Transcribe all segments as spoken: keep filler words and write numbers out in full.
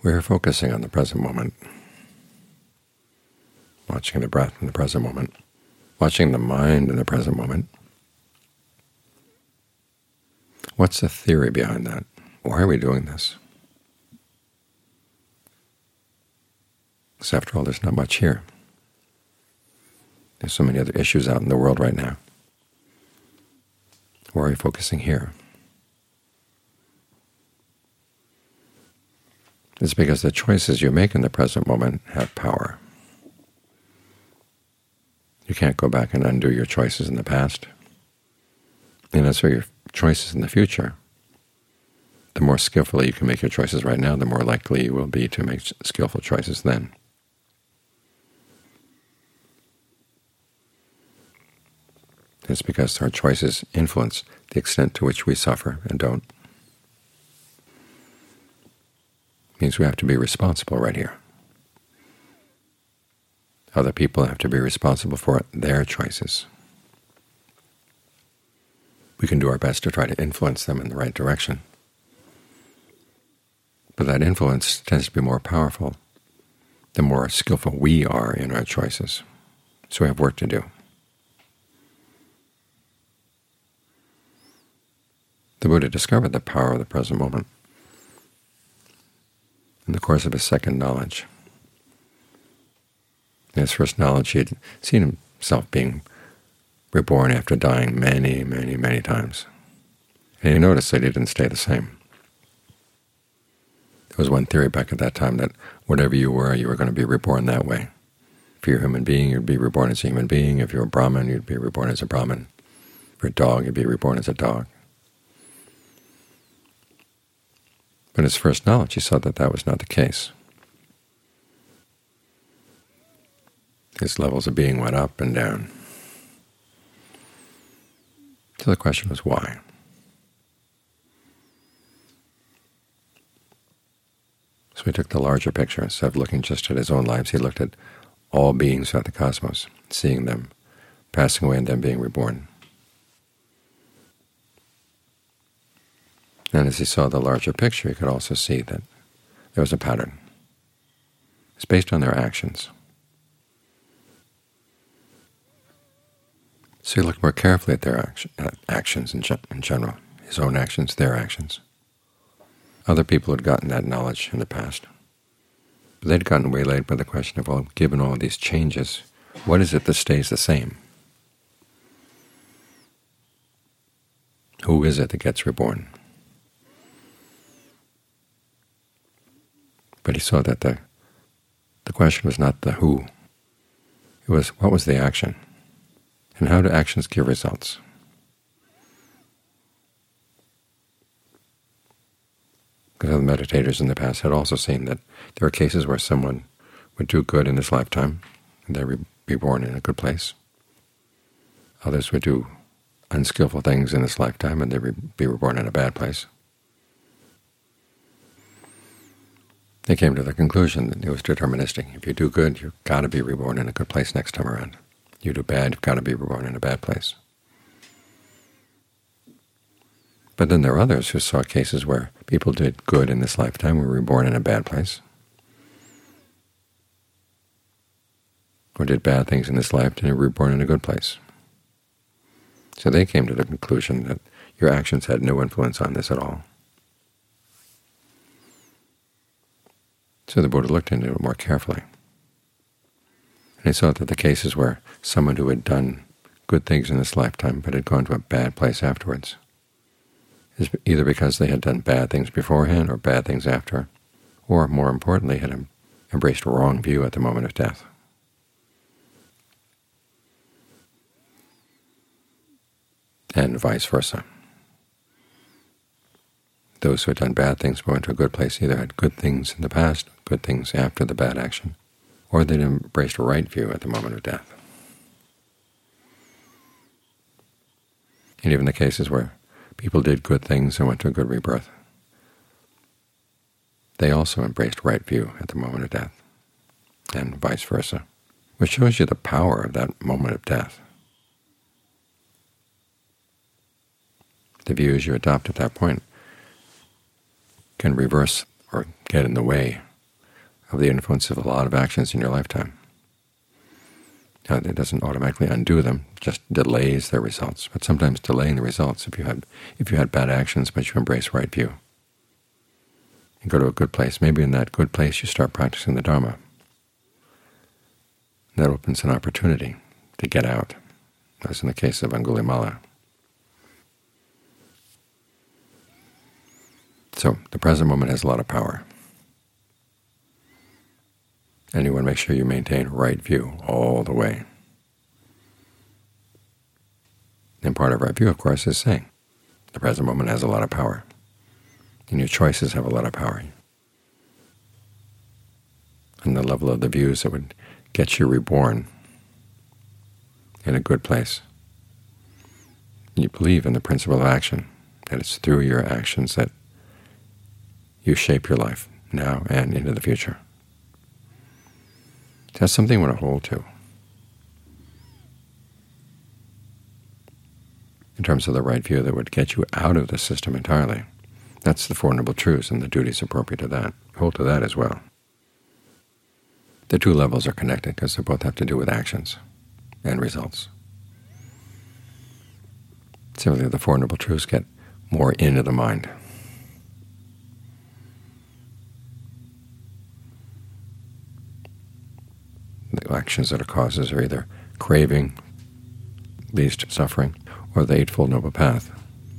We're focusing on the present moment, watching the breath in the present moment, watching the mind in the present moment. What's the theory behind that? Why are we doing this? Because after all, there's not much here. There's so many other issues out in the world right now. Why are we focusing here? It's because the choices you make in the present moment have power. You can't go back and undo your choices in the past. And as for your choices in the future, the more skillfully you can make your choices right now, the more likely you will be to make skillful choices then. It's because our choices influence the extent to which we suffer and don't. It means we have to be responsible right here. Other people have to be responsible for their choices. We can do our best to try to influence them in the right direction, but that influence tends to be more powerful the more skillful we are in our choices. So we have work to do. The Buddha discovered the power of the present moment in the course of his second knowledge. In his first knowledge, he had seen himself being reborn after dying many, many, many times. And he noticed that he didn't stay the same. There was one theory back at that time that whatever you were, you were going to be reborn that way. If you're a human being, you'd be reborn as a human being. If you're a Brahmin, you'd be reborn as a Brahmin. If you're a dog, you'd be reborn as a dog. But in his first knowledge, he saw that that was not the case. His levels of being went up and down. So the question was why? So he took the larger picture. Instead of looking just at his own lives, he looked at all beings throughout the cosmos, seeing them passing away and then being reborn. And as he saw the larger picture, he could also see that there was a pattern. It's based on their actions. So he looked more carefully at their action, uh, actions in, ge in general, his own actions, their actions. Other people had gotten that knowledge in the past. But they'd gotten waylaid by the question of, well, given all these changes, what is it that stays the same? Who is it that gets reborn? But he saw that the, the question was not the who. It was what was the action, and how do actions give results? Because other meditators in the past had also seen that there are cases where someone would do good in this lifetime, and they would be born in a good place. Others would do unskillful things in this lifetime, and they would be reborn in a bad place. They came to the conclusion that it was deterministic. If you do good, you've got to be reborn in a good place next time around. You do bad, you've got to be reborn in a bad place. But then there are others who saw cases where people did good in this lifetime and were reborn in a bad place, or did bad things in this lifetime and were reborn in a good place. So they came to the conclusion that your actions had no influence on this at all. So the Buddha looked into it more carefully, and he saw that the cases where someone who had done good things in this lifetime but had gone to a bad place afterwards is either because they had done bad things beforehand or bad things after, or more importantly, had em embraced a wrong view at the moment of death. And vice versa. Those who had done bad things but went to a good place either had good things in the past, good things after the bad action, or they'd embraced a right view at the moment of death. And even the cases where people did good things and went to a good rebirth, they also embraced right view at the moment of death, and vice versa, which shows you the power of that moment of death. The views you adopt at that point can reverse or get in the way of the influence of a lot of actions in your lifetime. Now, it doesn't automatically undo them, just delays their results. But sometimes delaying the results, if you had if you had bad actions but you embrace right view, and go to a good place, maybe in that good place you start practicing the Dharma. That opens an opportunity to get out, as in the case of Angulimala. So the present moment has a lot of power. And you want to make sure you maintain right view all the way. And part of right view, of course, is saying the present moment has a lot of power, and your choices have a lot of power. And the level of the views that would get you reborn in a good place. You believe in the principle of action, that it's through your actions that you shape your life now and into the future. That's something you want to hold to in terms of the right view that would get you out of the system entirely. That's the Four Noble Truths and the duties appropriate to that. Hold to that as well. The two levels are connected because they both have to do with actions and results. Similarly, the Four Noble Truths get more into the mind. The actions that are causes are either craving, least suffering, or the Eightfold Noble Path.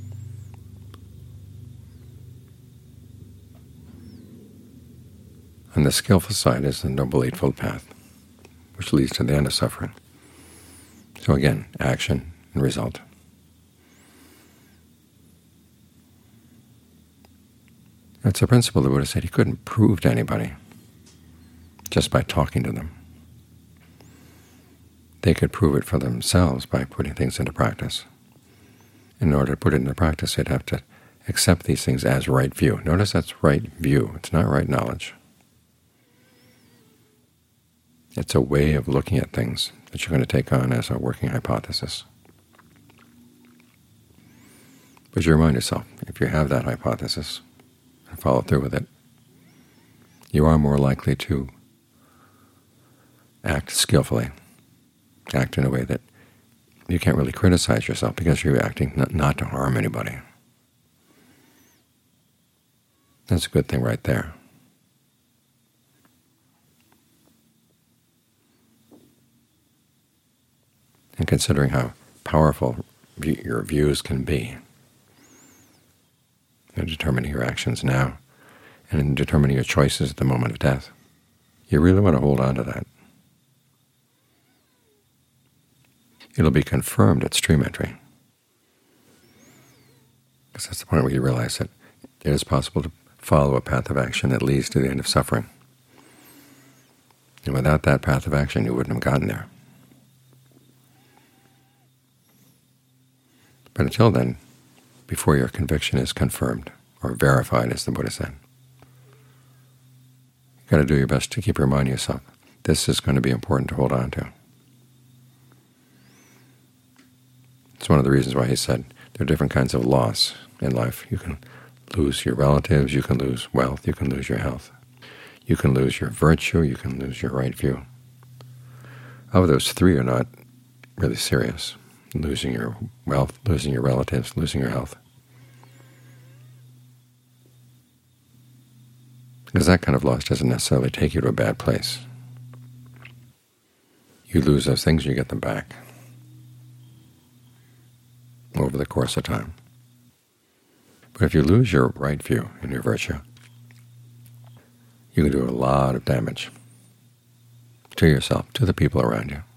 And the skillful side is the Noble Eightfold Path, which leads to the end of suffering. So again, action and result. That's a principle the Buddha said he couldn't prove to anybody just by talking to them. They could prove it for themselves by putting things into practice. In order to put it into practice, they'd have to accept these things as right view. Notice that's right view. It's not right knowledge. It's a way of looking at things that you're going to take on as a working hypothesis. But you remind yourself, if you have that hypothesis and follow through with it, you are more likely to act skillfully, act in a way that you can't really criticize yourself because you're acting not, not to harm anybody. That's a good thing right there. And considering how powerful your views can be in determining your actions now and in determining your choices at the moment of death, you really want to hold on to that. It'll be confirmed at stream entry, because that's the point where you realize that it is possible to follow a path of action that leads to the end of suffering. And without that path of action, you wouldn't have gotten there. But until then, before your conviction is confirmed or verified, as the Buddha said, you've got to do your best to keep reminding yourself, this is going to be important to hold on to. It's one of the reasons why he said there are different kinds of loss in life. You can lose your relatives, you can lose wealth, you can lose your health. You can lose your virtue, you can lose your right view. Of those three are not really serious. Losing your wealth, losing your relatives, losing your health. Because that kind of loss doesn't necessarily take you to a bad place. You lose those things, you get them back over the course of time. But if you lose your right view and your virtue, you can do a lot of damage to yourself, to the people around you.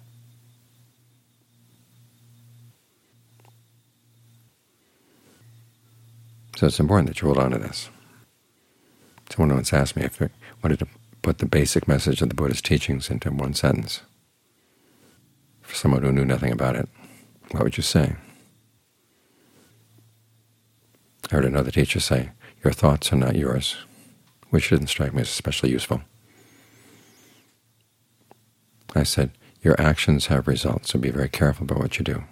So it's important that you hold on to this. Someone once asked me if I wanted to put the basic message of the Buddha's teachings into one sentence. For someone who knew nothing about it, what would you say? I heard another teacher say, your thoughts are not yours, which didn't strike me as especially useful. I said, your actions have results, so be very careful about what you do.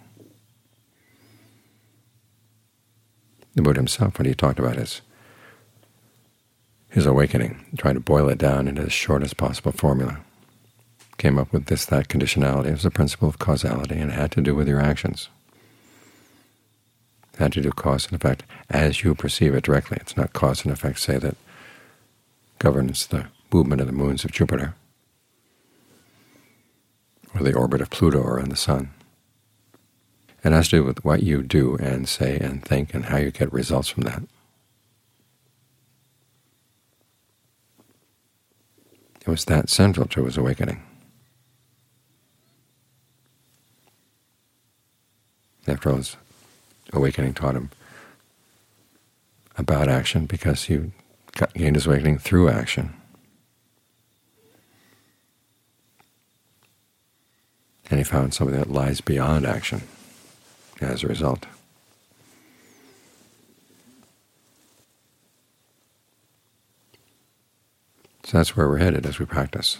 The Buddha himself, when he talked about his his awakening, trying to boil it down into the shortest possible formula. Came up with this, that conditionality as a principle of causality, and it had to do with your actions. It had to do cause and effect as you perceive it directly. It's not cause and effect, say, that governs the movement of the moons of Jupiter, or the orbit of Pluto or on the Sun. It has to do with what you do and say and think and how you get results from that. It was that central to his awakening. After all, his awakening taught him about action because he got, gained his awakening through action. And he found something that lies beyond action as a result. So that's where we're headed as we practice.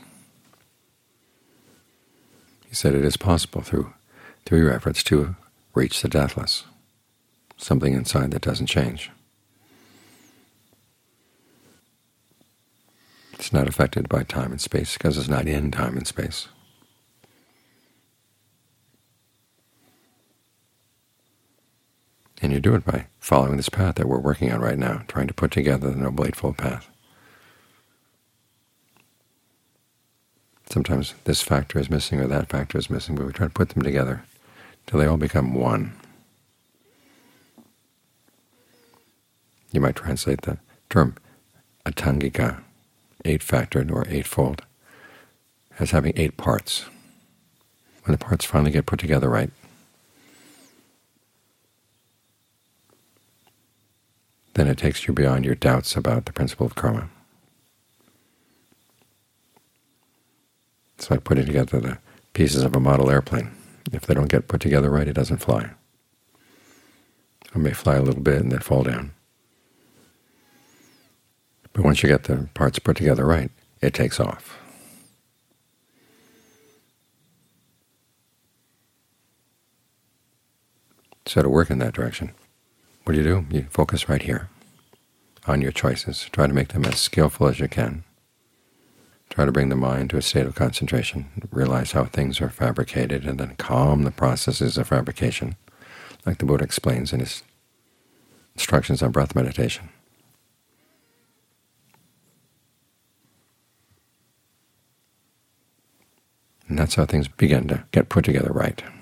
He said it is possible through, through your efforts to reach the deathless, something inside that doesn't change. It's not affected by time and space because it's not in time and space. And you do it by following this path that we're working on right now, trying to put together the Noble Eightfold Path. Sometimes this factor is missing or that factor is missing, but we try to put them together till they all become one. You might translate the term atangika, eight-factored or eightfold, as having eight parts. When the parts finally get put together right, then it takes you beyond your doubts about the principle of karma. It's like putting together the pieces of a model airplane. If they don't get put together right, it doesn't fly. It may fly a little bit and then fall down. But once you get the parts put together right, it takes off. So to work in that direction, what do you do? You focus right here on your choices. Try to make them as skillful as you can. Try to bring the mind to a state of concentration, realize how things are fabricated, and then calm the processes of fabrication, like the Buddha explains in his instructions on breath meditation. And that's how things begin to get put together right.